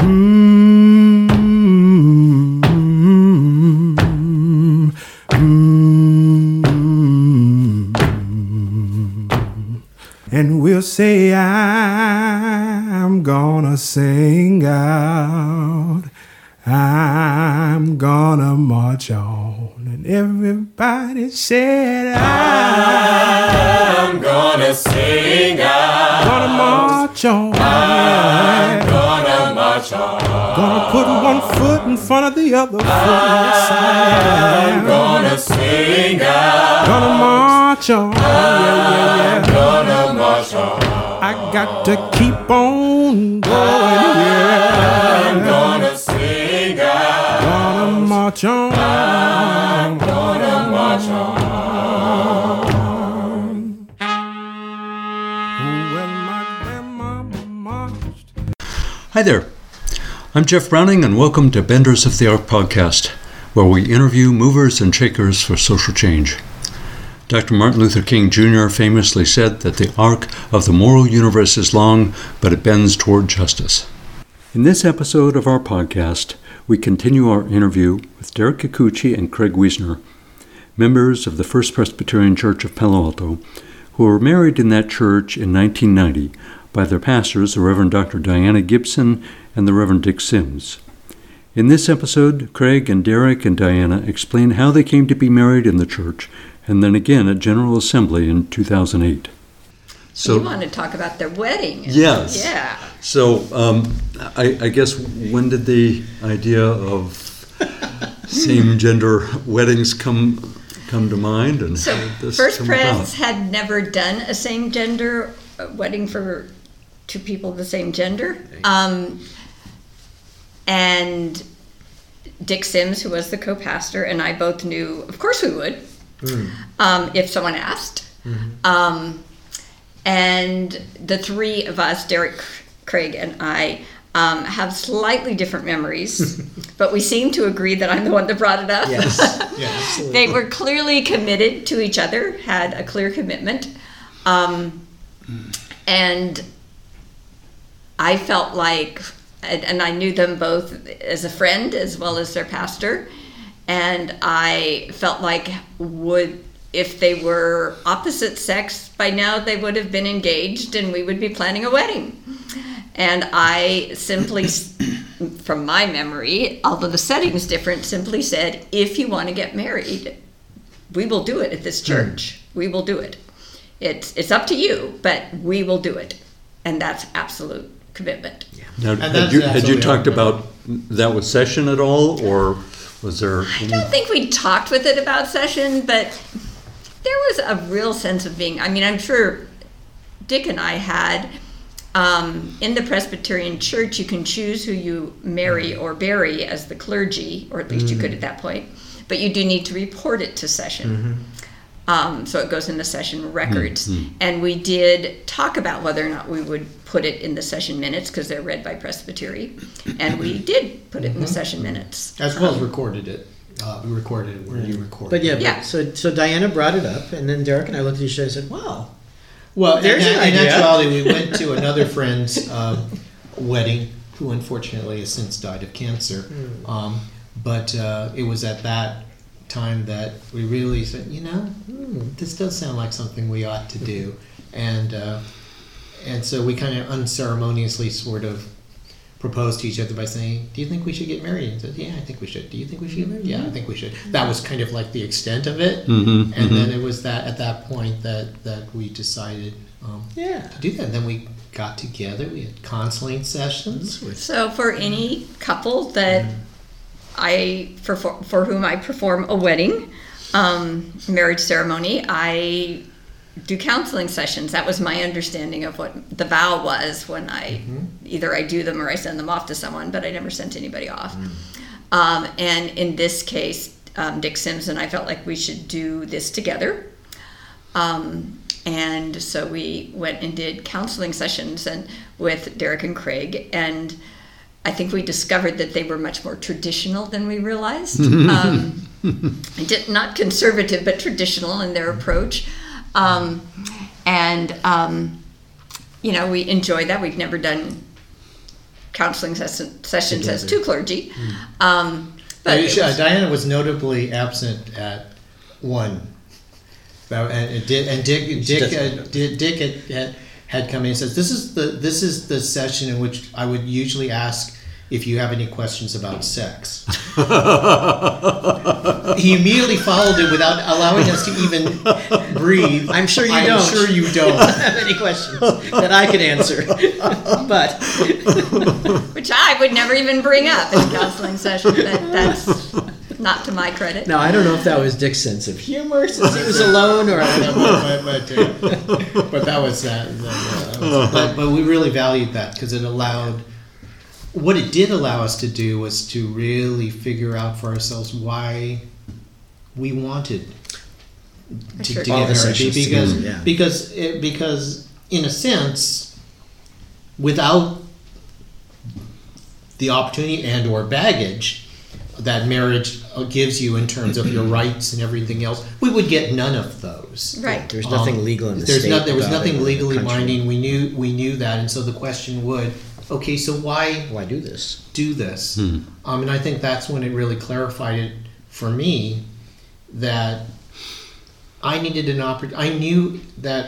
And we'll say, I'm gonna sing out, I'm gonna march on. And everybody said, I'm gonna sing out, gonna march on. I'm gonna march on. Gonna put one foot in front of the other foot. I'm gonna sing out, gonna march on. I'm gonna march on. I got to keep on going. I'm gonna sing out, Gonna march on. I'm gonna march on. Well, my grandmama marched. Hi there. I'm Jeff Browning, and welcome to Benders of the Arc podcast, where we interview movers and shakers for social change. Dr. Martin Luther King Jr. famously said that the arc of the moral universe is long, but it bends toward justice. In this episode of our podcast, we continue our interview with Derek Kikuchi and Craig Wiesner, members of the First Presbyterian Church of Palo Alto, who were married in that church in 1990 by their pastors, the Reverend Dr. Diana Gibson and the Reverend Dick Sims. In this episode, Craig and Derek and Diana explain how they came to be married in the church, and then again at General Assembly in 2008. So you want to talk about their wedding? Yes. Yeah. So I guess when did the idea of same-gender weddings come to mind? And so First Pres had never done a same-gender wedding for two people of the same gender. And Dick Sims, who was the co-pastor, and I both knew, of course we would, if someone asked. Mm-hmm. And the three of us, Derek, Craig, and I, have slightly different memories, but we seem to agree that I'm the one that brought it up. Yes, yeah, absolutely. They were clearly committed to each other, had a clear commitment, and I felt like, and I knew them both as a friend as well as their pastor, and I felt like if they were opposite sex, by now they would have been engaged and we would be planning a wedding. And I simply, from my memory, although the setting's different, simply said, if you want to get married, we will do it at this church. We will do it. It's up to you, but we will do it. And that's absolute commitment. Now, had you talked about that with Session at all, or was there? I don't think we talked with it about Session, but there was a real sense of being. I mean, I'm sure Dick and I had in the Presbyterian Church. You can choose who you marry or bury as the clergy, or at least you could at that point. But you do need to report it to Session. So it goes in the Session records. And we did talk about whether or not we would put it in the Session minutes, because they're read by Presbytery. And we did put it in the Session minutes. As well as recorded it. We recorded it where you recorded but it. Yeah. So Diana brought it up, and then Derek and I looked at each other and said, wow. Well, There's an in idea. actuality, we went to another friend's wedding, who unfortunately has since died of cancer. But it was at that time that we really said, this does sound like something we ought to do. And so we kind of unceremoniously sort of proposed to each other by saying, do you think we should get married? And said, yeah, I think we should. Do you think we should get married? Yeah, I think we should. That was kind of like the extent of it. And then it was at that point that we decided to do that. And then we got together. We had counseling sessions. So for any couple that for whom I perform a wedding, marriage ceremony, I do counseling sessions. That was my understanding of what the vow was when either I do them or I send them off to someone, but I never sent anybody off. And in this case, Dick Sims and I felt like we should do this together. And so we went and did counseling sessions with Derek and Craig, and I think we discovered that they were much more traditional than we realized. Not conservative, but traditional in their approach. We enjoy that. We've never done counseling sessions as Together. two clergy. But But it was- Diana was notably absent at one. And Dick had come in and says, "This is the session in which I would usually ask if you have any questions about sex." He immediately followed it without allowing us to even breathe. I'm sure you I'm don't. sure you don't. have any questions that I could answer. But which I would never even bring up in a counseling session, but that's not to my credit. now I don't know if that was Dick's sense of humor since he was alone, or But that was that. But we really valued that because it allowed. What it did allow us to do was to really figure out for ourselves why we wanted to Sure. get All the married. sessions Because together, yeah. because in a sense, without the opportunity and or baggage that marriage gives you in terms of your rights and everything else, we would get none of those. Right. there's nothing legal in the There state. was about nothing it or the legally country. binding. We knew that, and so the question would, okay, so why Why do this? do this? And I think that's when it really clarified it for me that I needed an opportunity. I knew that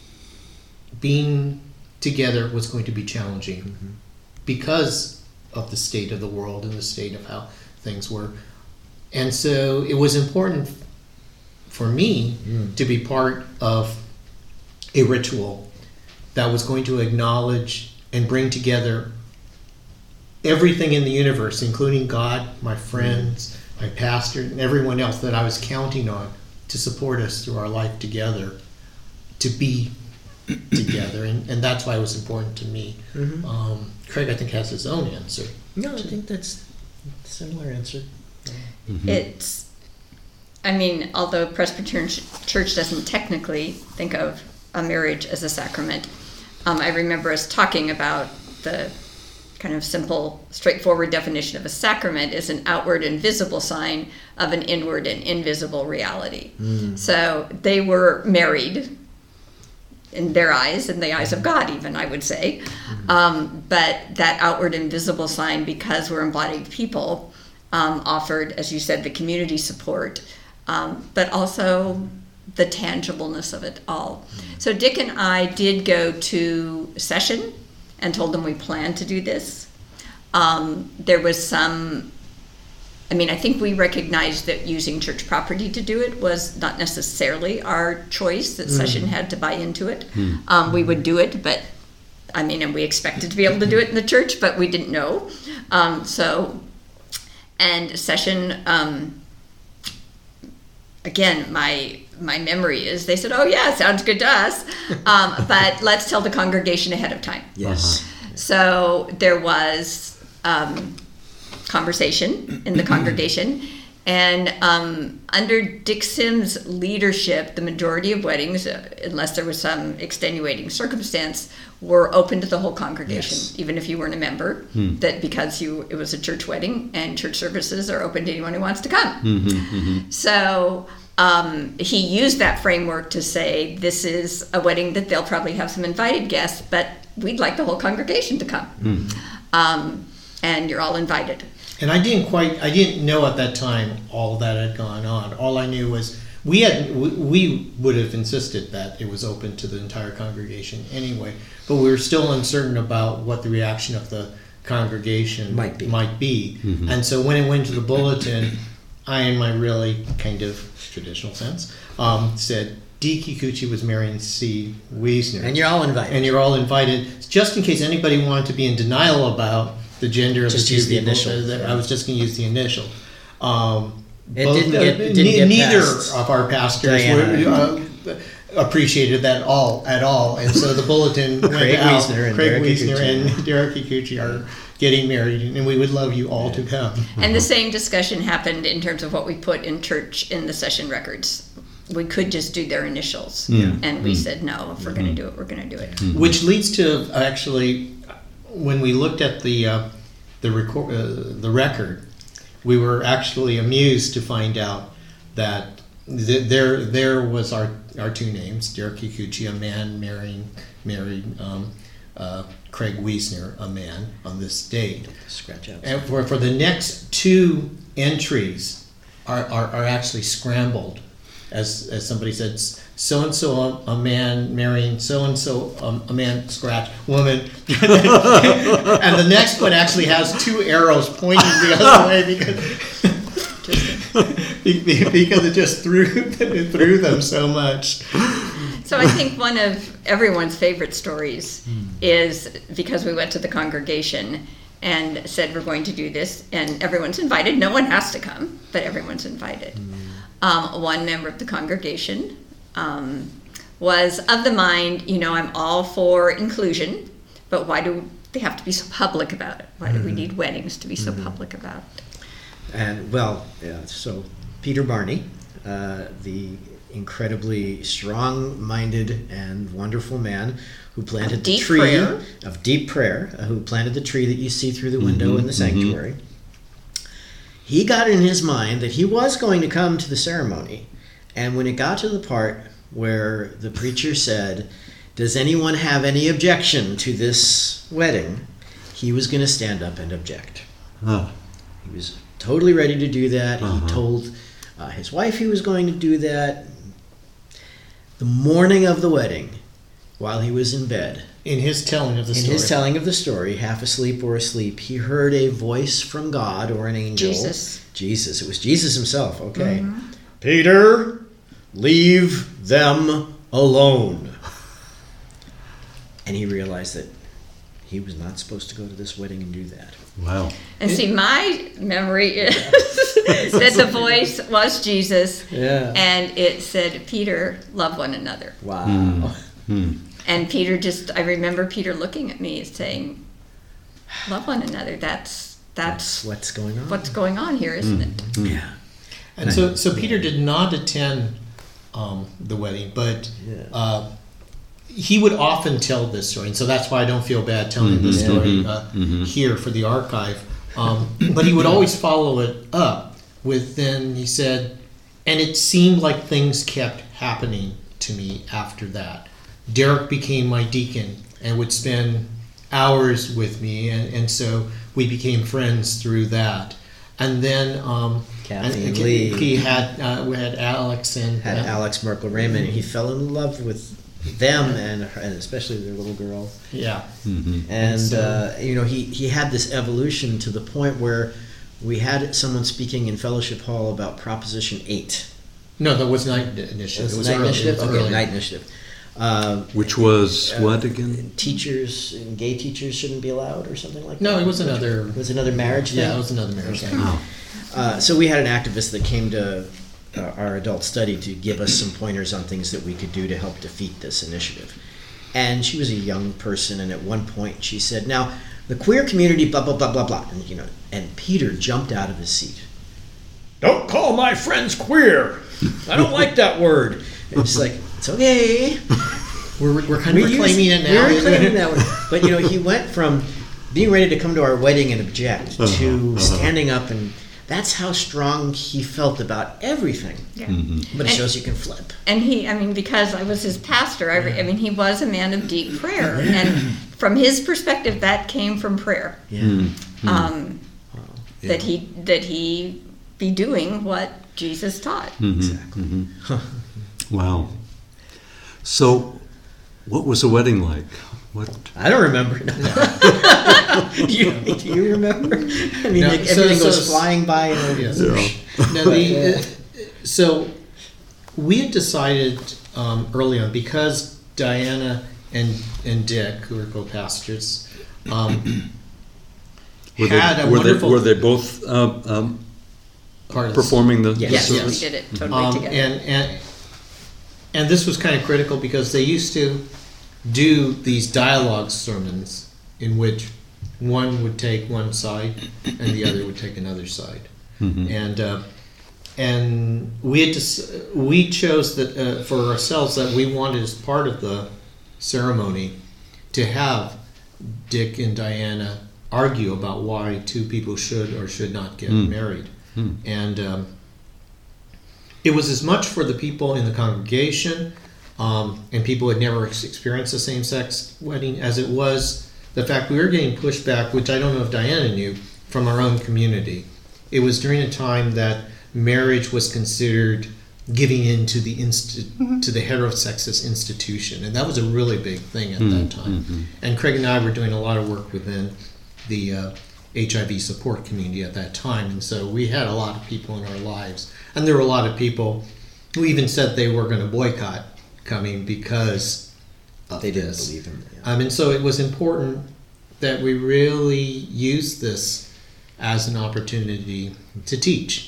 being together was going to be challenging because of the state of the world and the state of how things were. And so it was important for me to be part of a ritual that was going to acknowledge and bring together everything in the universe, including God, my friends, my pastor, and everyone else that I was counting on to support us through our life together, to be together. And that's why it was important to me. Craig, I think, has his own answer. No, I think that's a similar answer. It's, I mean, although Presbyterian Church doesn't technically think of a marriage as a sacrament, I remember us talking about the kind of simple, straightforward definition of a sacrament is an outward and visible sign of an inward and invisible reality. So they were married in their eyes, in the eyes of God even, I would say. But that outward and visible sign, because we're embodied people, offered, as you said, the community support, but also the tangibleness of it all. So Dick and I did go to session and told them we planned to do this. There was some, I mean, I think we recognized that using church property to do it was not necessarily our choice, that session had to buy into it. We would do it, but I mean, and we expected to be able to do it in the church, but we didn't know. And session, again, my memory is they said, "Oh yeah, sounds good to us," but let's tell the congregation ahead of time. Yes. So there was conversation in the congregation, and under Dick Sims' leadership, the majority of weddings, unless there was some extenuating circumstance, were open to the whole congregation, even if you weren't a member. That because it was a church wedding, and church services are open to anyone who wants to come. So he used that framework to say this is a wedding that they'll probably have some invited guests, but we'd like the whole congregation to come, and you're all invited. And I didn't know at that time all that had gone on. All I knew was we would have insisted that it was open to the entire congregation anyway, but we were still uncertain about what the reaction of the congregation Might be. And so when it went to the bulletin, I, in my really kind of traditional sense, said D. Kikuchi was marrying C. Wiesner. And you're all invited. And you're all invited, just in case anybody wanted to be in denial about the gender of Just the two use the people. initial. I was just going to use the initial. Didn't get neither past of our pastors Diana. appreciated that at all, and so the bulletin went Craig out. Wiesner and Craig Derek Wiesner Kikuchi. and Derek Kikuchi are getting married, and we would love you all to come. And the same discussion happened in terms of what we put in church in the session records. We could just do their initials, and we said no. If we're going to do it, we're going to do it. Which leads to actually, when we looked at the record, we were actually amused to find out that there was our two names, Derek Kikuchi, a man married Craig Wiesner, a man, on this date. Scratch out. And for the next two entries are actually scrambled, as somebody said, so and so a man marrying so and so a man scratch woman, and the next one actually has two arrows pointing the other way because it just threw them so much. So I think one of everyone's favorite stories is because we went to the congregation and said we're going to do this, and everyone's invited. No one has to come, but everyone's invited. One member of the congregation was of the mind, I'm all for inclusion, but why do they have to be so public about it? Why do we need weddings to be so public about it? And so Peter Barney, the incredibly strong-minded and wonderful man who planted the tree of deep prayer, who planted the tree that you see through the window in the sanctuary. He got in his mind that he was going to come to the ceremony, and when it got to the part where the preacher said, "Does anyone have any objection to this wedding?" he was going to stand up and object. He was totally ready to do that. He told his wife he was going to do that. The morning of the wedding, while he was in bed, In his telling of the story, half asleep or asleep, he heard a voice from God or an angel. Jesus. It was Jesus himself. Okay. Peter, leave them alone. And he realized that he was not supposed to go to this wedding and do that. Wow. And see, my memory is that the voice was Jesus, and it said, "Peter, love one another." Wow. And Peter I remember Peter looking at me and saying, "Love one another. That's what's going on. What's going on here, isn't it?" Yeah. And so Peter did not attend the wedding, but he would often tell this story, and so that's why I don't feel bad telling this story here for the archive. But he would always follow it up with, then he said, and it seemed like things kept happening to me after that. Derek became my deacon and would spend hours with me, and so we became friends through that. And then Kathy and Lee. We had Alex and Alex Merkel Raymond. He fell in love with them and especially their little girl. Yeah. And he had this evolution to the point where we had someone speaking in Fellowship Hall about Proposition 8. No, that was Night Initiative. It was Night Initiative. Okay, Night Initiative. Which was what again? Teachers and gay teachers shouldn't be allowed, or something like that. No, it was another. It was another marriage thing. Yeah, it was another marriage thing. So we had an activist that came to our adult study to give us some pointers on things that we could do to help defeat this initiative. And she was a young person, and at one point she said, "Now, the queer community, blah blah blah blah blah," and Peter jumped out of his seat. "Don't call my friends queer. I don't like that word." And it's like, it's okay. We're kind of reclaiming it now. We're reclaiming that word. But he went from being ready to come to our wedding and object to standing up, and that's how strong he felt about everything. Yeah. But it shows you can flip. And because I was his pastor, he was a man of deep prayer, and from his perspective, that came from prayer. Yeah. That he be doing what Jesus taught. Exactly. Wow. So, what was the wedding like? What? I don't remember. Do you remember? Everything goes flying by. So we had decided early on, because Diana and Dick, who were co-pastors, were they both performing the Yes, service? we did it totally together. And this was kind of critical because they used to do these dialogue sermons in which one would take one side and the other would take another side. And we chose that for ourselves that we wanted, as part of the ceremony, to have Dick and Diana argue about why two people should or should not get married. And it was as much for the people in the congregation and people had never experienced a same-sex wedding. As it was, the fact we were getting pushback, which I don't know if Diana knew, from our own community. It was during a time that marriage was considered giving in to the to the heterosexist institution, and that was a really big thing at that time. And Craig and I were doing a lot of work within the HIV support community at that time, and so we had a lot of people in our lives, and there were a lot of people who even said they were going to boycott coming because of They didn't this. believe him. Yeah. And so it was important that we really use this as an opportunity to teach.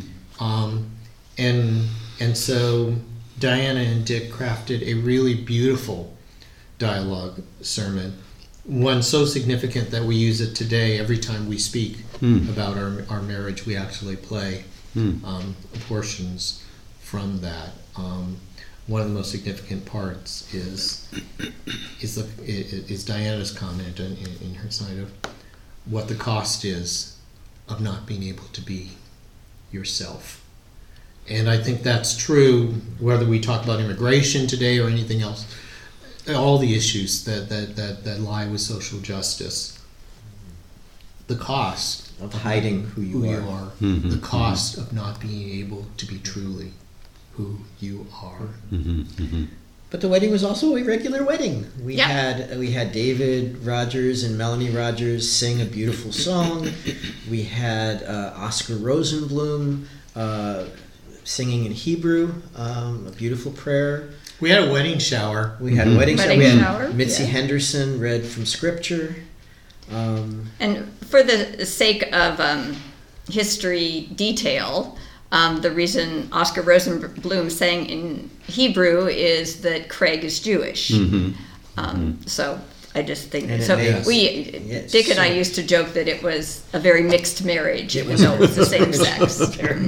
And so Diana and Dick crafted a really beautiful dialogue sermon, one so significant that we use it today. Every time we speak about our marriage, we actually play portions from that. One of the most significant parts is Diana's comment in her side of what the cost is of not being able to be yourself. And I think that's true whether we talk about immigration today or anything else. All the issues that lie with social justice. The cost Of hiding who you are. the cost of not being able to be truly who you are. But the wedding was also a regular wedding. We Yeah. had David Rogers and Melanie Rogers sing a beautiful song. We had Oscar Rosenblum singing in Hebrew, a beautiful prayer. We had a wedding shower. We had a wedding shower. Wedding We had shower, Mitzi yeah. Henderson read from Scripture. And for the sake of history detail, the reason Oscar Rosenblum sang in Hebrew is that Craig is Jewish. So I just think And it so. makes- Dick and I used to joke that it was a very mixed marriage, even though it was the same sex.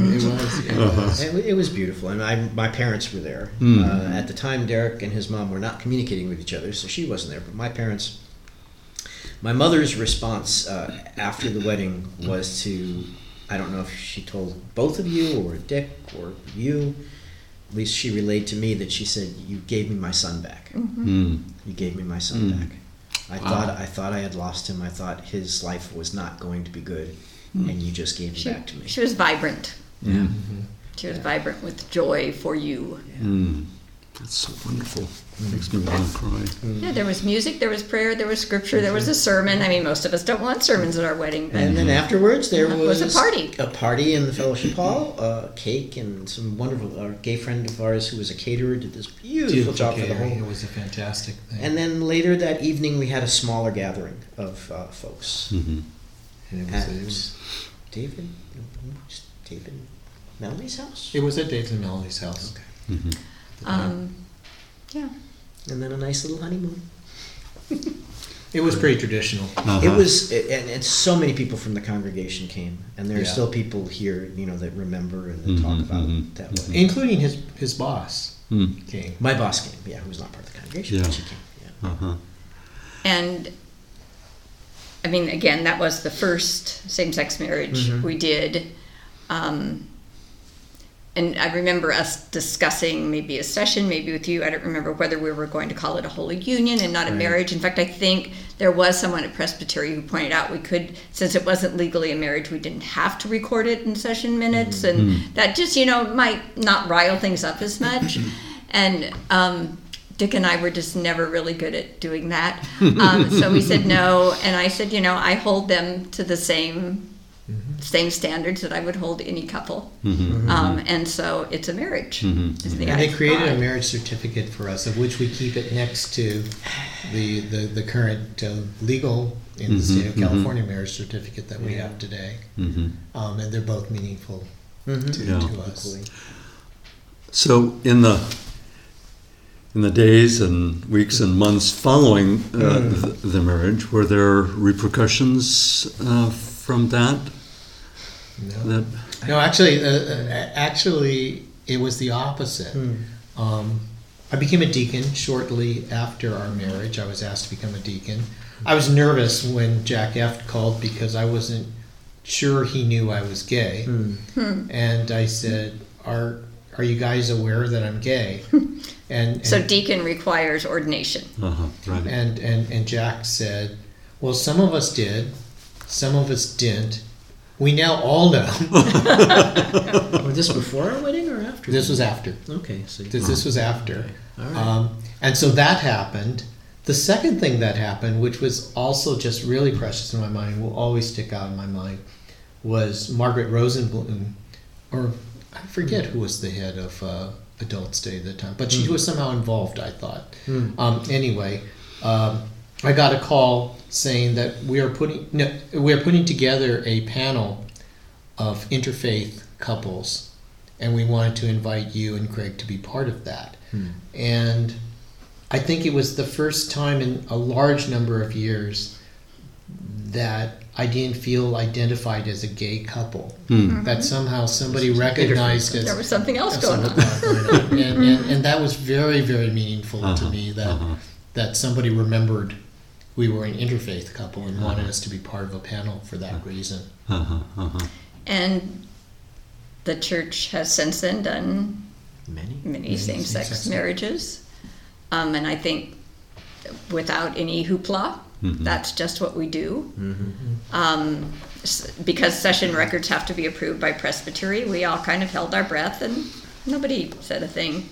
It was beautiful, and my parents were there. At the time, Derek and his mom were not communicating with each other, so she wasn't there. But my mother's response after the wedding was to, I don't know if she told both of you or Dick or you, at least she relayed to me that she said, "You gave me my son back. You gave me my son back. I thought I had lost him. I thought his life was not going to be good, and you just gave him back to me." She was vibrant. Yeah. She was vibrant with joy for you. That's so wonderful. Makes me want to cry. Yeah, there was music, there was prayer, there was scripture, there was a sermon. I mean, most of us don't want sermons at our wedding, but And then afterwards, there It was was a party. A party in the fellowship hall, cake, and some wonderful. Our gay friend of ours who was a caterer did this beautiful job for the catering. whole. It was a fantastic thing. And then later that evening, we had a smaller gathering of folks. And it At was David Melanie's house, at David and Melody's house. yeah. and then a nice little honeymoon. It was pretty traditional. It was, and so many people from the congregation came, and there are Yeah. still people here, that remember and that talk about it that way. Including his boss came. My boss came, who was not part of the congregation, Yeah. but she came. Yeah. And I mean, again, that was the first same-sex marriage we did. And I remember us discussing maybe a session, maybe with you. I don't remember whether we were going to call it a holy union and not a marriage. In fact, I think there was someone at Presbytery who pointed out we could, since it wasn't legally a marriage, we didn't have to record it in session minutes. And that just, might not rile things up as much. And Dick and I were just never really good at doing that. So we said no. And I said, I hold them to the same standards that I would hold any couple. And so it's a marriage. Is the And they created a I. marriage certificate for us, of which we keep it next to the current legal in the state of California marriage certificate that we have today. And they're both meaningful to us. So in the days and weeks and months following the marriage, were there repercussions from that? No, actually, it was the opposite. I became a deacon shortly after our marriage. I was asked to become a deacon. I was nervous when Jack F. called because I wasn't sure he knew I was gay. And I said, "Are you guys aware that I'm gay?" So deacon requires ordination. Right. And Jack said, well, some of us did, some of us didn't. We now all know. Was this before our wedding or after? This was after. Okay, so This was after. All right. And so that happened. The second thing that happened, which was also just really precious in my mind, will always stick out in my mind, was Margaret Rosenblum, or I forget who was the head of Adults Day at the time, but she was somehow involved, I thought. Anyway, I got a call saying that we are putting together a panel of interfaith couples, and we wanted to invite you and Craig to be part of that. And I think it was the first time in a large number of years that I didn't feel identified as a gay couple. That somehow somebody recognized There as was something else going on. and that was very, very meaningful to me, that somebody remembered we were an interfaith couple and wanted us to be part of a panel for that reason. And the church has since then done many same-sex same-sex marriages. And I think without any hoopla, that's just what we do. Because session records have to be approved by presbytery, we all kind of held our breath and nobody said a thing.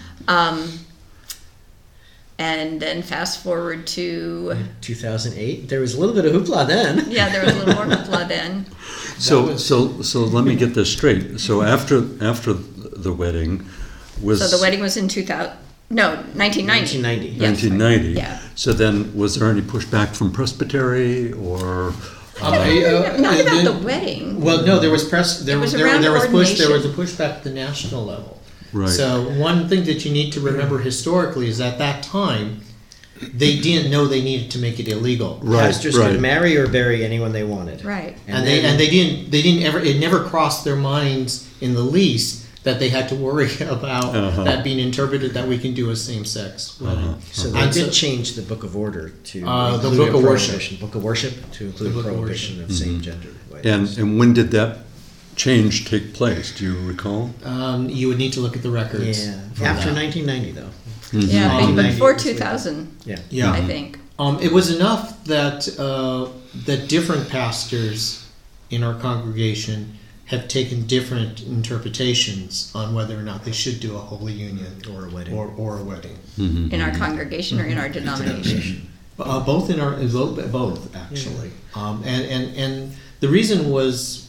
And then fast forward to 2008. There was a little bit of hoopla then. Yeah, there was a little more hoopla then. So let me get this straight. So after the wedding was. So the wedding was in 1990. 1990. Yes, 1990. Yeah. So then, was there any pushback from presbytery or? Not about the wedding. Well, no, there was press. There was around there was ordination. a pushback at the national level. Right. So one thing that you need to remember historically is at that time, they didn't know they needed to make it illegal. Pastors could marry or bury anyone they wanted. Right. And they didn't ever. It never crossed their minds in the least that they had to worry about that being interpreted that we can do a same-sex wedding. So they did change the Book of Order to the include Book a of Worship. prohibition. Book of Worship to include Book of prohibition of same-gender And weddings. when did that change take place? Do you recall? You would need to look at the records. Yeah, for after that. 1990 though. Yeah, but before 90. 2000, Yeah. I think. It was enough that that different pastors in our congregation have taken different interpretations on whether or not they should do a holy union Or a wedding. or a wedding. In our congregation or in our denomination? Both in our both actually, and the reason was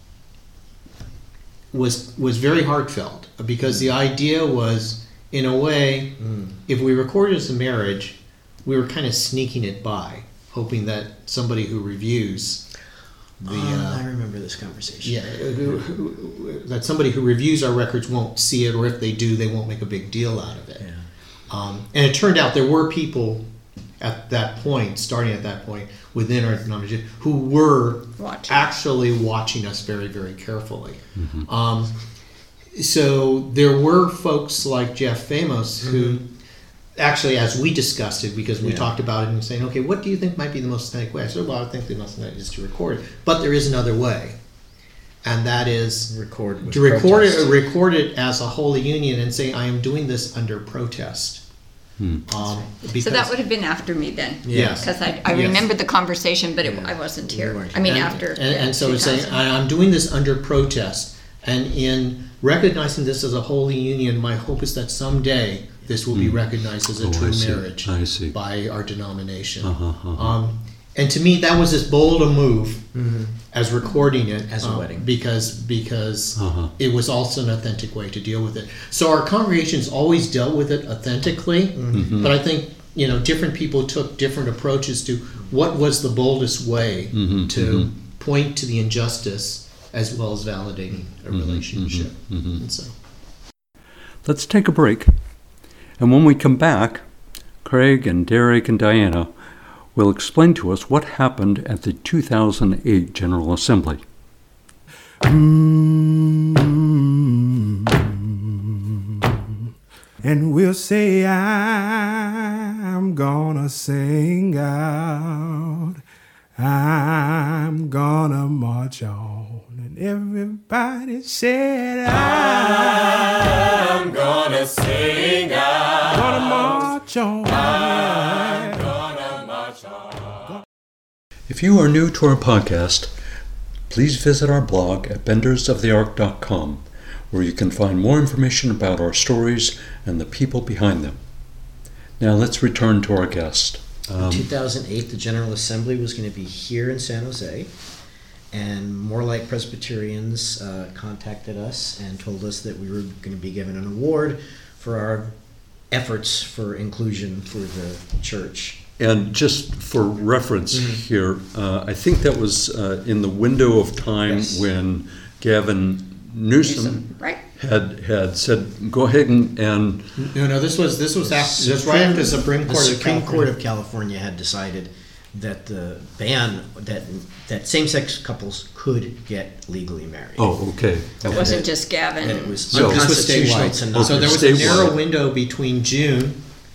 very heartfelt, because the idea was, in a way, if we recorded as a marriage, we were kind of sneaking it by, hoping that somebody who reviews I remember this conversation. that somebody who reviews our records won't see it, or if they do, they won't make a big deal out of it. And it turned out there were people at that point, starting at that point, within our denomination, who were actually watching us very, very carefully. So there were folks like Jeff Famos who, actually, as we discussed it, because we talked about it and saying, okay, what do you think might be the most authentic way? I said, well, I think the most authentic is to record it. But there is another way. And that is record it as a holy union and say, I am doing this under protest. So that would have been after me then. Yes. Because I remembered the conversation, but I wasn't here. I mean, after. And so it's saying, I'm doing this under protest. And in recognizing this as a holy union, my hope is that someday this will be recognized as a true marriage by our denomination. And to me, that was as bold a move as recording it as a wedding, because it was also an authentic way to deal with it. So our congregations always dealt with it authentically, but I think different people took different approaches to what was the boldest way to point to the injustice as well as validating a relationship. And so, let's take a break. And when we come back, Craig and Derek and Diana will explain to us what happened at the 2008 General Assembly. And we'll say, I'm gonna sing out, I'm gonna march on. Everybody said I'm gonna sing out. gonna march on. I'm gonna march on. If you are new to our podcast, please visit our blog at bendersoftheark.com, where you can find more information about our stories and the people behind them. Now let's return to our guest. In 2008, the General Assembly was going to be here in San Jose, and More Light Presbyterians contacted us and told us that we were going to be given an award for our efforts for inclusion for the church. And just for reference here, I think that was in the window of time when Gavin Newsom Right. had said, "Go ahead and No, this was after, this right after the Supreme Court. The Supreme Court of California had decided that the ban that same-sex couples could get legally married. oh, okay, It wasn't just Gavin. That it was So- This was unconstitutional statewide. to not. So there was a Statewide. narrow window between June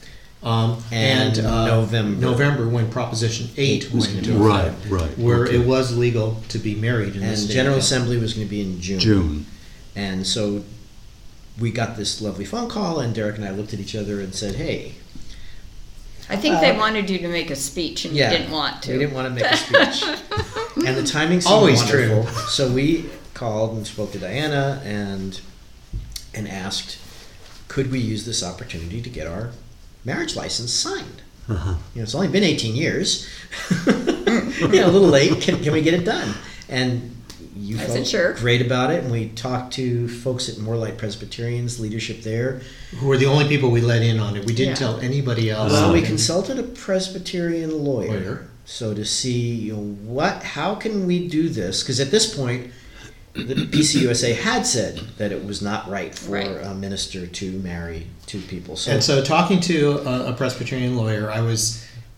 and November. when Proposition 8 went into right, effect, right, where okay. it was legal to be married in the And state. General of Assembly was going to be in June. June. And so we got this lovely phone call, and Derek and I looked at each other and said, "Hey, I think they wanted you to make a speech and you didn't want to. We didn't want to make a speech." And the timing seemed Always wonderful. true. So we called and spoke to Diana and asked, could we use this opportunity to get our marriage license signed? It's only been 18 years. A little late. Can we get it done? And you I said, felt sure. great about it, and we talked to folks at More Light Presbyterians, leadership there. who were the only people we let in on it. We didn't Yeah. tell anybody else. Well, we consulted a Presbyterian lawyer, Lawyer. so to see how can we do this? Because at this point, the PCUSA had said that it was not right for Right. a minister to marry two people. And so, talking to a Presbyterian lawyer, I was,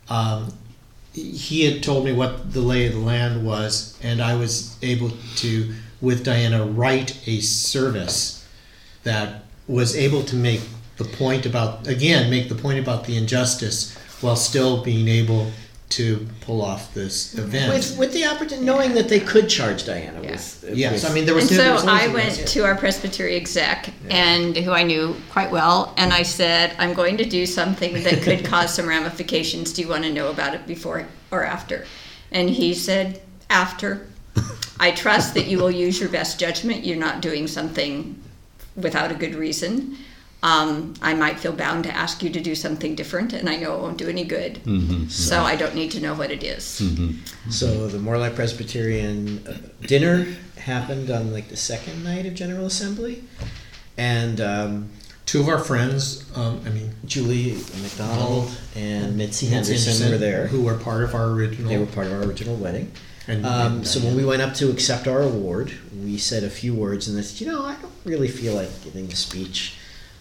he had told me what the lay of the land was, and I was able to, with Diana, write a service that was able to make the point about the injustice while still being able to pull off this event. with the opportunity, knowing that they could charge Diana Yeah. with Yes, I mean there was. And there so was always I a went risk. to our Presbytery exec, and who I knew quite well, and I said, I'm going to do something that could cause some ramifications. Do you want to know about it before or after? And he said, after. I trust that you will use your best judgment. You're not doing something without a good reason. I might feel bound to ask you to do something different, and I know it won't do any good. So I don't need to know what it is. So the More Light Presbyterian dinner happened on like the second night of General Assembly, and Two of our friends, Julie McDonald and Mitzi Henderson were there. who were part of our original. They were part of our original wedding. And So when we went up to accept our award, we said a few words, and they said, I don't really feel like giving a speech.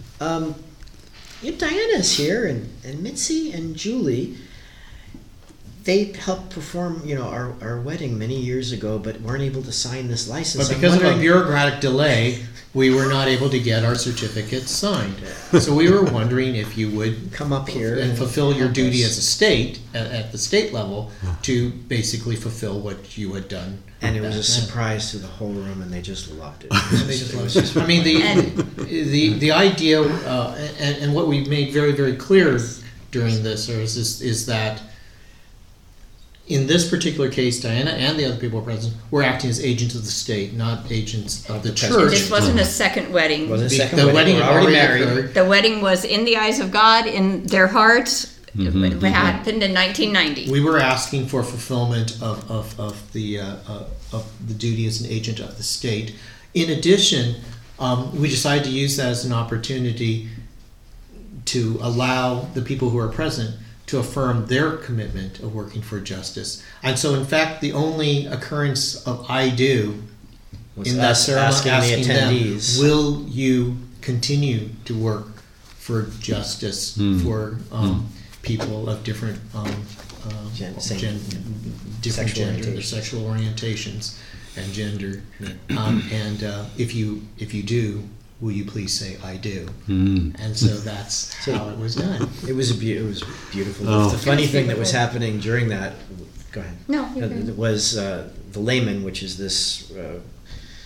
Diana's here, and Mitzi and Julie, they helped perform, our wedding many years ago, but weren't able to sign this license. But I'm because of a wondering- bureaucratic delay, we were not able to get our certificates signed. So we were wondering if you would Come up here and fulfill your help duty us. as a state, at the state level, to basically fulfill what you had done. And it was a back then. surprise to the whole room, and they just loved it. They just love it. I mean, the idea, and what we made very, very clear during this is that in this particular case, Diana and the other people present were acting as agents of the state, not agents of the church. This wasn't a second wedding. Wasn't a second The wedding we're had already married. married. The wedding was in the eyes of God, in their hearts. It happened in 1990. We were asking for fulfillment of the duty as an agent of the state. In addition, we decided to use that as an opportunity to allow the people who are present to affirm their commitment of working for justice. And so, in fact, the only occurrence of "I do" Was in that us ceremony, asking the them, attendees. will you continue to work for justice for people of different different Sexual gender, orientations. sexual orientations, and gender? If you do, will you please say "I do"? And so that's how it was done. It was beautiful. Oh. The funny It was thing that was beautiful. happening during that, go ahead. No, you're good. Was the layman, which is this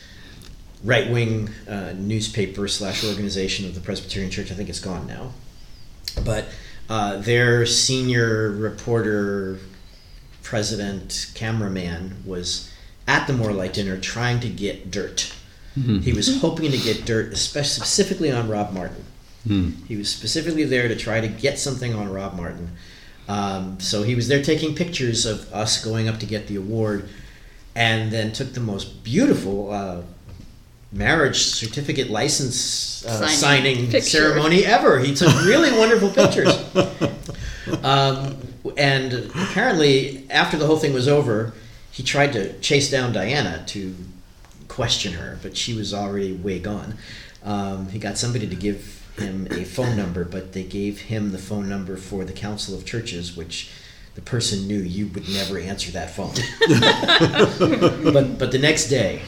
right-wing newspaper / organization of the Presbyterian Church. I think it's gone now. But their senior reporter, president, cameraman was at the More Light dinner trying to get dirt. He was hoping to get dirt, specifically on Rob Martin. He was specifically there to try to get something on Rob Martin. So he was there taking pictures of us going up to get the award, and then took the most beautiful marriage certificate license signing ceremony ever. He took really wonderful pictures. And apparently, after the whole thing was over, he tried to chase down Diana to question her, but she was already way gone. He got somebody to give him a phone number, but they gave him the phone number for the Council of Churches, which the person knew you would never answer that phone. but the next day,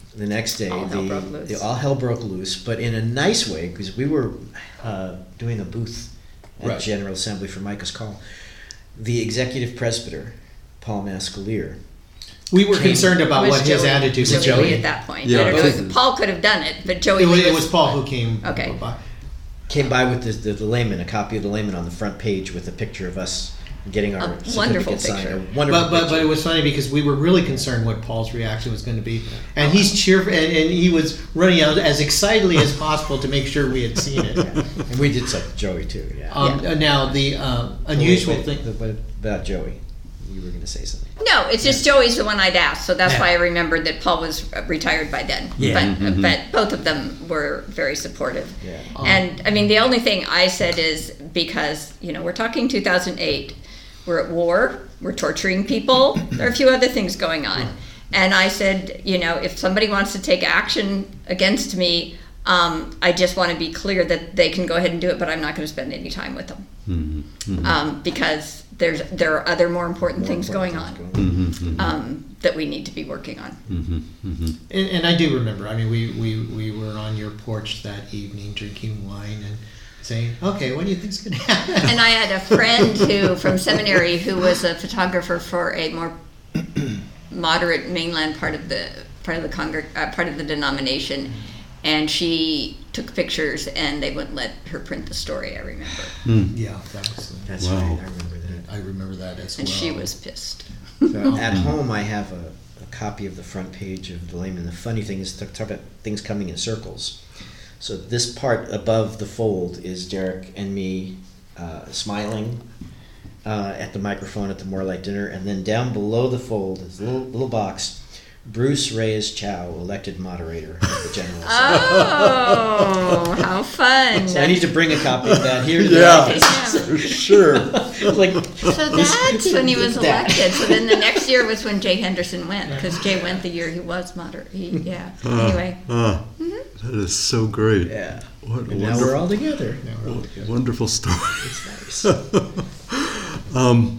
all hell broke loose, but in a nice way, because we were doing a booth at General Assembly for Micah's Call. The executive presbyter, Paul Mascalier, we were concerned about what his attitude was. Joey at that point. Yeah, I don't know, Paul could have done it, but Joey. It was Paul who came. Okay. By. Came by with the layman, a copy of the layman on the front page with a picture of us getting our wonderful certificate signed. picture. A wonderful picture. But it was funny because we were really concerned what Paul's reaction was going to be, and he's cheerful, and he was running out as excitedly as possible to make sure we had seen it. And we did so with Joey too. Yeah. Now the unusual thing. What about Joey? You were going to say something. No, it's just Joey's the one I'd asked, so that's why I remembered that Paul was retired by then. Yeah. But both of them were very supportive. Yeah. And I mean, the only thing I said is because, we're talking 2008, we're at war, we're torturing people, there are a few other things going on. And I said, if somebody wants to take action against me, I just want to be clear that they can go ahead and do it, but I'm not going to spend any time with them. Because there are other more important things going on that we need to be working on. And I do remember. I mean, we were on your porch that evening drinking wine and saying, "Okay, what do you think's going to happen?" And I had a friend who from seminary who was a photographer for a more moderate mainland part of the denomination, and she took pictures, and they wouldn't let her print the story. I remember. Yeah, That's Wow. right. I remember that. I remember that as well. And she was pissed. So at home, I have a copy of the front page of the layman. The funny thing is to talk about things coming in circles. So this part above the fold is Derek and me smiling at the microphone at the More Light dinner, and then down below the fold is a little box. Bruce Reyes Chow, elected moderator of the General Assembly. Oh, how fun! So I need to bring a copy of that here. For sure. So that's when he was elected. So then the next year was when Jay Henderson went, because Jay went the year he was moderate. Anyway. That is so great. Yeah. What a And now we're all together. wonderful story. It's nice.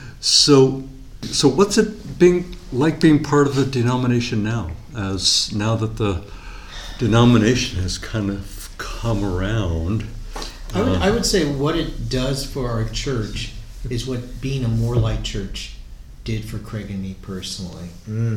So what's it being part of the denomination now? Now that the denomination has kind of come around. I would say what it does for our church is what being a More Light church did for Craig and me personally.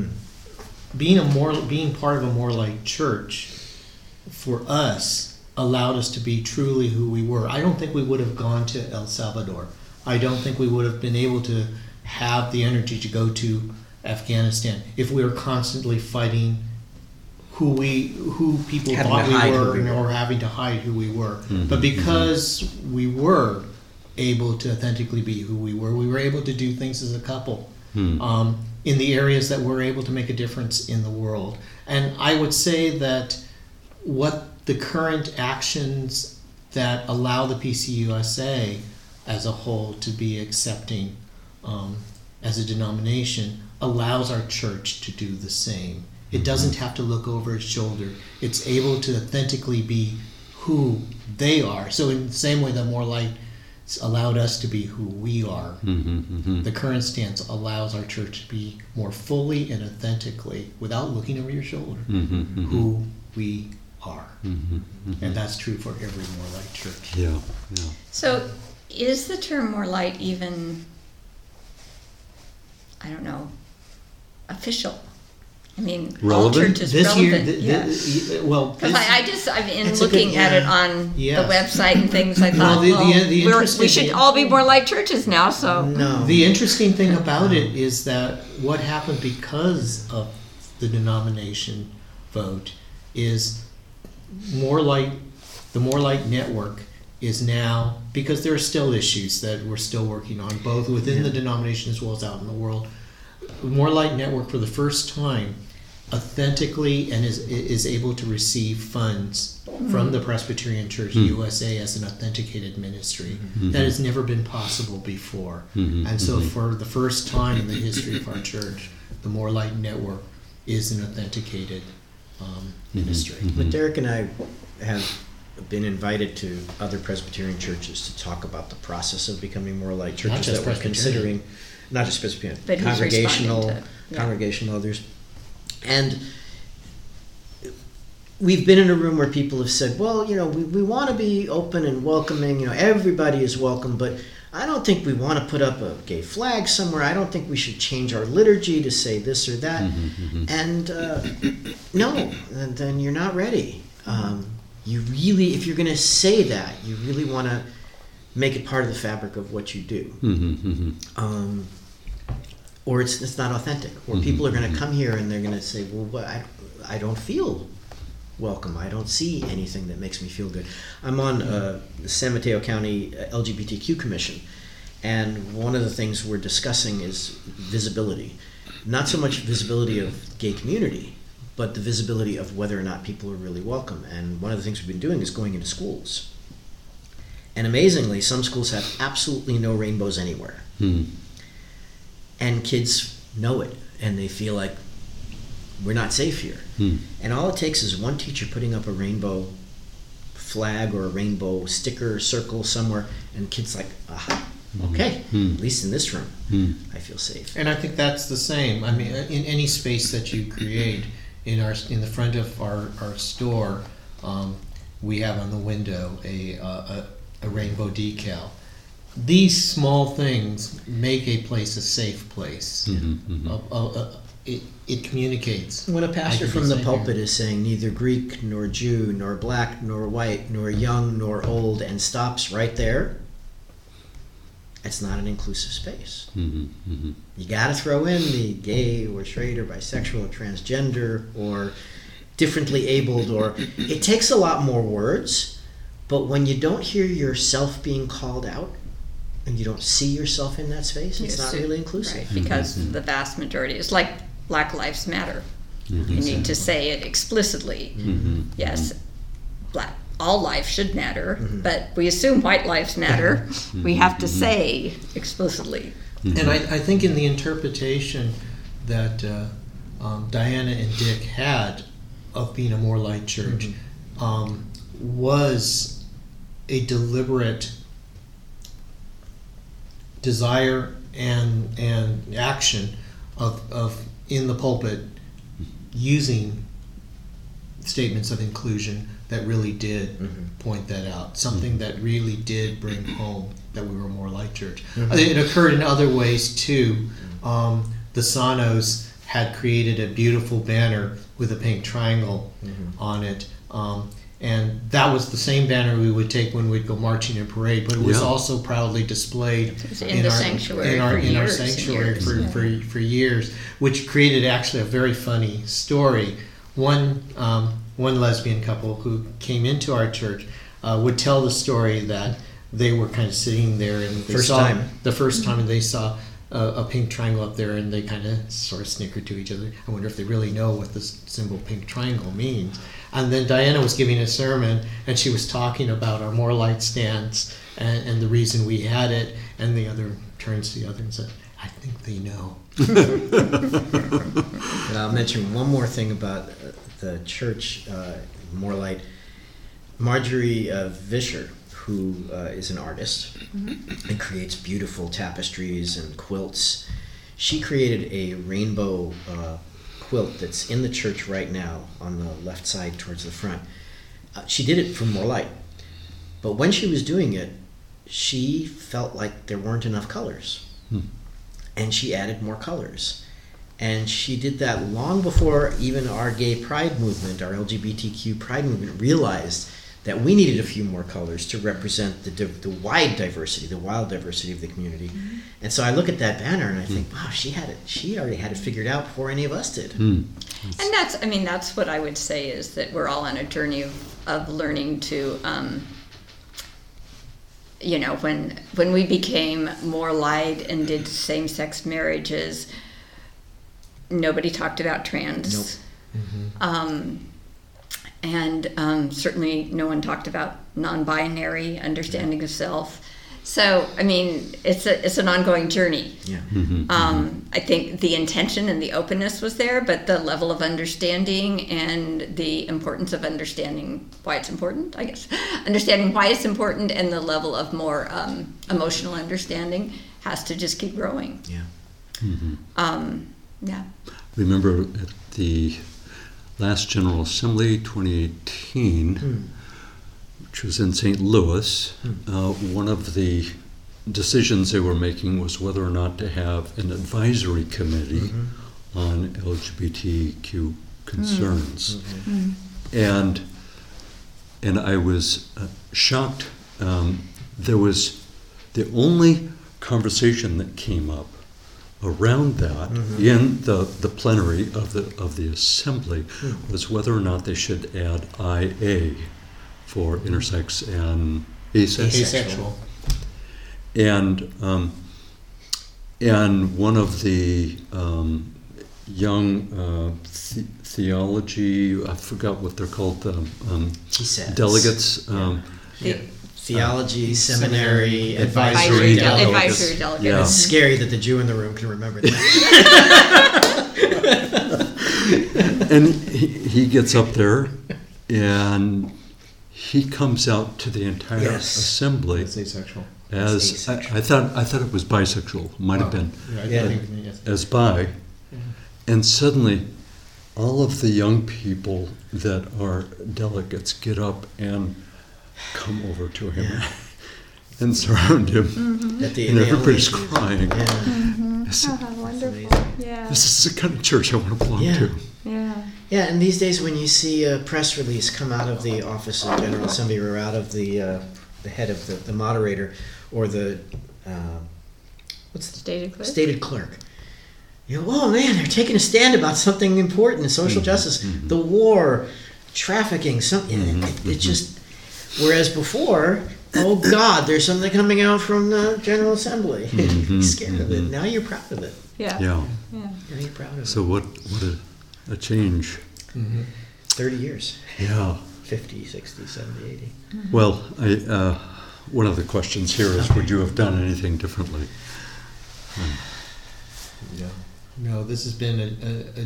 Being part of a More Light church for us allowed us to be truly who we were. I don't think we would have gone to El Salvador. I don't think we would have been able to have the energy to go to Afghanistan if we were constantly fighting who people Having thought to we hide were, who we or having to hide who we were. But because we were able to authentically be who we were able to do things as a couple in the areas that we're able to make a difference in the world. And I would say that what the current actions that allow the PCUSA as a whole to be accepting as a denomination allows our church to do the same. It doesn't have to look over its shoulder. It's able to authentically be who they are. So in the same way that More Light allowed us to be who we are, the current stance allows our church to be more fully and authentically, without looking over your shoulder, who we are. And that's true for every More Light church. Yeah. So is the term More Light even, I don't know, official I mean, Relevant? all churches This year, relevant. Yes. well, Because I'm in It's a good- looking at it yeah. on Yes. the website and things. I thought, the we interesting should thing- all be more like churches now. So No. the interesting thing about it is that what happened because of the denomination vote is the More Light Network is now, because there are still issues that we're still working on, both within the denomination as well as out in the world. More Light Network, for the first time, authentically and is able to receive funds from the Presbyterian Church USA as an authenticated ministry. That has never been possible before. And so for the first time in the history of our church, the More Light Network is an authenticated ministry. But Derek and I have been invited to other Presbyterian churches to talk about the process of becoming more like churches Not just that we're Presbyterian. considering, not just Presbyterian, But he's congregational, responding to- yeah. congregational others. And we've been in a room where people have said, well, we want to be open and welcoming, everybody is welcome, but I don't think we want to put up a gay flag somewhere. I don't think we should change our liturgy to say this or that. And no, then you're not ready. You really, if you're going to say that, you really want to make it part of the fabric of what you do. Or it's not authentic. Or people are going to come here and they're going to say, well, I don't feel welcome. I don't see anything that makes me feel good. I'm on the San Mateo County LGBTQ Commission, and one of the things we're discussing is visibility. Not so much visibility of the gay community, but the visibility of whether or not people are really welcome. And one of the things we've been doing is going into schools. And amazingly, some schools have absolutely no rainbows anywhere. And kids know it, and they feel like we're not safe here. And all it takes is one teacher putting up a rainbow flag or a rainbow sticker circle somewhere, and kids like, aha, okay, at least in this room, I feel safe. And I think that's the same. I mean, in any space that you create, in the front of our store, we have on the window a rainbow decal. These small things make a place a safe place. It communicates. When a pastor I can from be the safe pulpit here. is saying neither Greek nor Jew nor black nor white nor young nor old and stops right there, it's not an inclusive space. You got to throw in the gay or straight or bisexual or transgender or differently abled, or it takes a lot more words, but when you don't hear yourself being called out and you don't see yourself in that space, it's not really inclusive. Right, because the vast majority is like Black Lives Matter. You need to say it explicitly. Yes, all life should matter, but we assume white lives matter. We have to say explicitly. And I think in the interpretation that Diana and Dick had of being a More Light Church was a deliberate desire and action of in the pulpit using statements of inclusion that really did point that out. Something that really did bring home that we were More Light Church. It occurred in other ways too. The Sanos had created a beautiful banner with a pink triangle on it. And that was the same banner we would take when we'd go marching in parade, but it was also proudly displayed in the sanctuary in our for years sanctuary and years. for years, which created actually a very funny story. One lesbian couple who came into our church would tell the story that they were kind of sitting there and they the first time they saw a pink triangle up there, and they kind of sort of snickered to each other. I wonder if they really know what this symbol pink triangle means. And then Diana was giving a sermon, and she was talking about our More Light stance and the reason we had it, and the other turns to the other and said, I think they know. And I'll mention one more thing about the church, More Light. Marjorie Vischer, who is an artist and creates beautiful tapestries and quilts, she created a rainbow quilt that's in the church right now on the left side towards the front. She did it for More Light. But when she was doing it, she felt like there weren't enough colors. And she added more colors. And she did that long before even our gay pride movement, our LGBTQ pride movement, realized that we needed a few more colors to represent the wide diversity, the wild diversity of the community. Mm-hmm. And so I look at that banner and I think, wow, she already had it figured out before any of us did. And that's what I would say, is that we're all on a journey of learning to, when we became more light and did same-sex marriages, nobody talked about trans. Nope. And certainly no one talked about non-binary understanding of self. So, it's an ongoing journey. Yeah. I think the intention and the openness was there, but the level of understanding and the importance of understanding why it's important, I guess. Understanding why it's important and the level of more emotional understanding has to just keep growing. Yeah. Yeah. Remember at the last General Assembly, 2018, which was in St. Louis, one of the decisions they were making was whether or not to have an advisory committee on LGBTQ concerns. And I was shocked. There was the only conversation that came up around that in the plenary of the assembly was whether or not they should add IA for intersex and asexual. And one of the young theology, I forgot what they're called, delegates. Theology, seminary, advisory delegates. Advisory delegates. Yeah. It's scary that the Jew in the room can remember that. And he gets up there and he comes out to the entire assembly It's asexual. as I thought it was bisexual, might have been, as bi, and suddenly all of the young people that are delegates get up and come over to him and surround him, At the and everybody's LA's. crying. Wonderful. Yeah. This is the kind of church I want to belong to. Yeah. Yeah, and these days when you see a press release come out of the office of General Assembly or out of the head of the moderator or the stated clerk, you go, oh man, they're taking a stand about something important, social justice, the war, trafficking, something. It just, whereas before, oh God, there's something coming out from the General Assembly. You're scared of it. Now you're proud of it. Yeah. Yeah. Now you're proud of it. So what a change. 30 years. Yeah. 50, 60, 70, 80. Well, one of the questions here is, would you have done anything differently? No, this has been a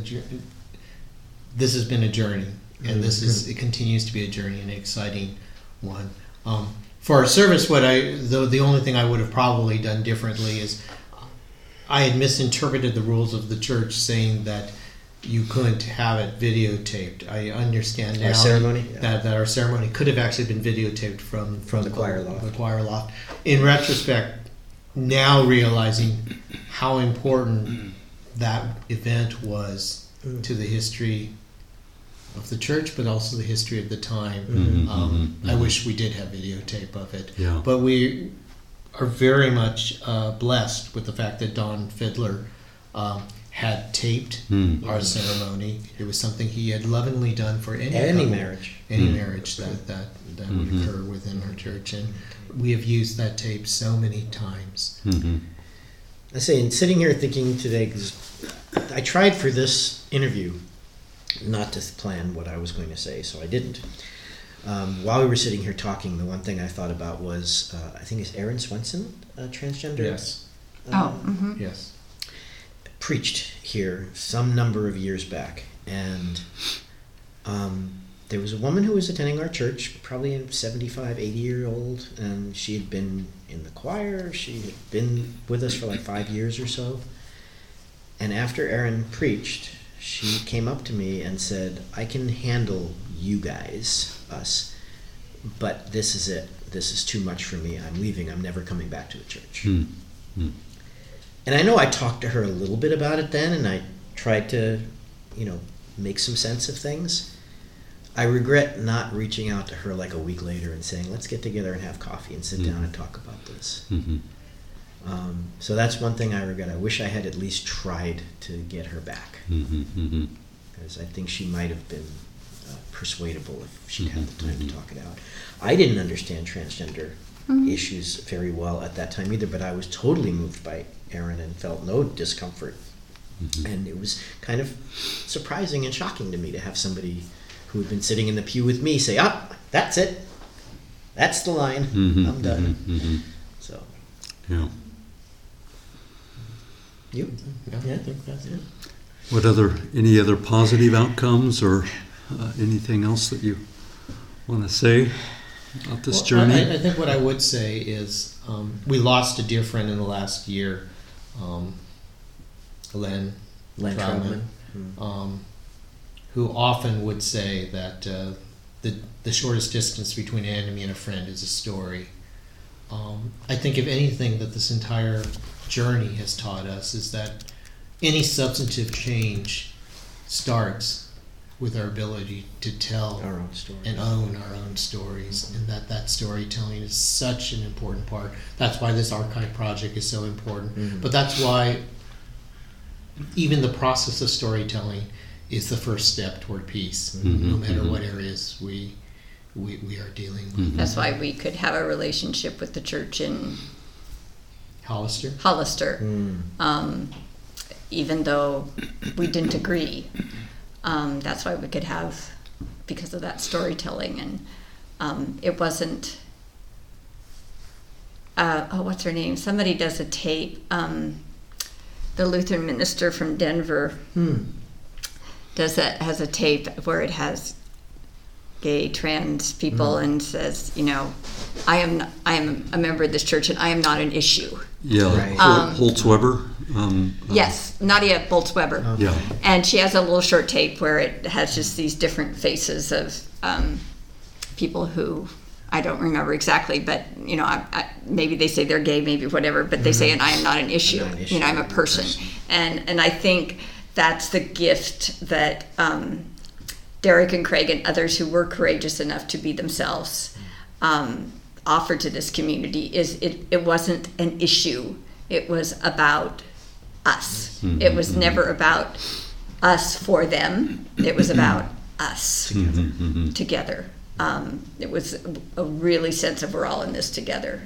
journey, and it continues to be a journey, and an exciting one. For our service, the only thing I would have probably done differently is I had misinterpreted the rules of the church, saying that you couldn't have it videotaped. I understand now Our ceremony? that our ceremony could have actually been videotaped from the choir loft. The choir loft. In retrospect, now realizing how important that event was to the history of the church, but also the history of the time. I wish we did have videotape of it. Yeah. But we are very much blessed with the fact that Don Fiddler had taped our ceremony. It was something he had lovingly done for any couple, marriage. any marriage that would occur within our church, and we have used that tape so many times. I say, and sitting here thinking today, because I tried for this interview not to plan what I was going to say, so I didn't. While we were sitting here talking, the one thing I thought about was, I think it's Aaron Swenson, transgender? Yes. Yes. Preached here some number of years back, and there was a woman who was attending our church, probably a 75, 80-year-old, and she had been in the choir. She had been with us for like 5 years or so. And after Aaron preached, she came up to me and said, I can handle you guys, us, but this is it. This is too much for me. I'm leaving. I'm never coming back to the church. And I know I talked to her a little bit about it then, and I tried to, make some sense of things. I regret not reaching out to her like a week later and saying, let's get together and have coffee and sit down and talk about this. Mm-hmm. So that's one thing I regret. I wish I had at least tried to get her back. Mm-hmm. Because I think she might have been persuadable if she'd had the time to talk it out. I didn't understand transgender issues very well at that time either, but I was totally moved by Erin and felt no discomfort. Mm-hmm. And it was kind of surprising and shocking to me to have somebody who had been sitting in the pew with me say, that's it. That's the line. I'm done. Mm-hmm. So. Yeah. Yeah, I think that's it. Any other positive outcomes or anything else that you want to say about this journey? I think what I would say is we lost a dear friend in the last year, Len Troutman, who often would say that the shortest distance between an enemy and a friend is a story. I think if anything that this entire journey has taught us is that any substantive change starts with our ability to tell Our own story. and own our own stories, and that storytelling is such an important part. That's why this archive project is so important. But that's why even the process of storytelling is the first step toward peace, no matter what areas we are dealing with. That's why we could have a relationship with the church in Hollister. Even though we didn't agree. That's why we could have, because of that storytelling. And it wasn't, what's her name? Somebody does a tape. The Lutheran minister from Denver has a tape where it has gay, trans people and says, I am a member of this church and I am not an issue. Yeah, Right. Holtz-Weber. Yes, Nadia Bolz-Weber. Yeah. And she has a little short tape where it has just these different faces of people who I don't remember exactly, but maybe they say they're gay, maybe whatever, but they say, and I am not an issue. I'm not an issue. I'm a person. And I think that's the gift that Derek and Craig and others who were courageous enough to be themselves offered to this community. It wasn't an issue. It was about us. It was never about us for them. It was about us together. It was a really sense of we're all in this together.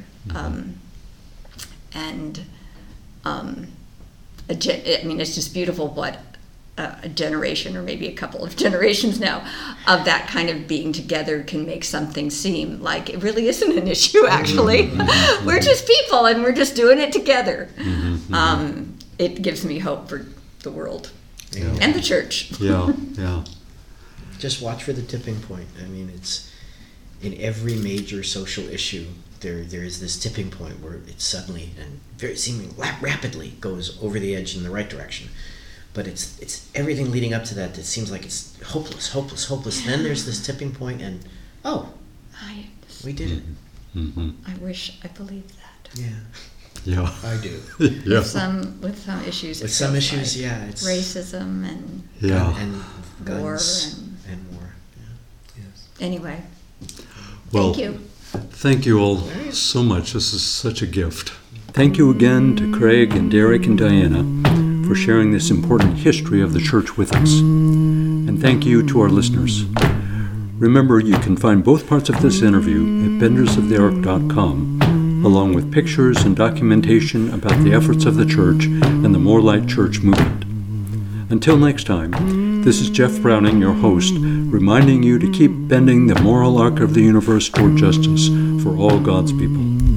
It's just beautiful what a generation or maybe a couple of generations now of that kind of being together can make something seem like it really isn't an issue, actually. We're just people and we're just doing it together. It gives me hope for the world and the church. Yeah. Just watch for the tipping point. I mean, it's in every major social issue. There is this tipping point where it suddenly and very seemingly rapidly goes over the edge in the right direction. But it's everything leading up to that seems like it's hopeless. Then there's this tipping point, and we did it. I wish I believed that. Yeah. I do. Yeah. With some issues. With some issues, it's racism and and guns war and war. Yes. Anyway, Well, thank you. Thank you all so much. This is such a gift. Thank you again to Craig and Derek and Diana for sharing this important history of the church with us. And thank you to our listeners. Remember, you can find both parts of this interview at bendersoftheark.com, along with pictures and documentation about the efforts of the church and the More Light Church movement. Until next time, this is Jeff Browning, your host, reminding you to keep bending the moral arc of the universe toward justice for all God's people.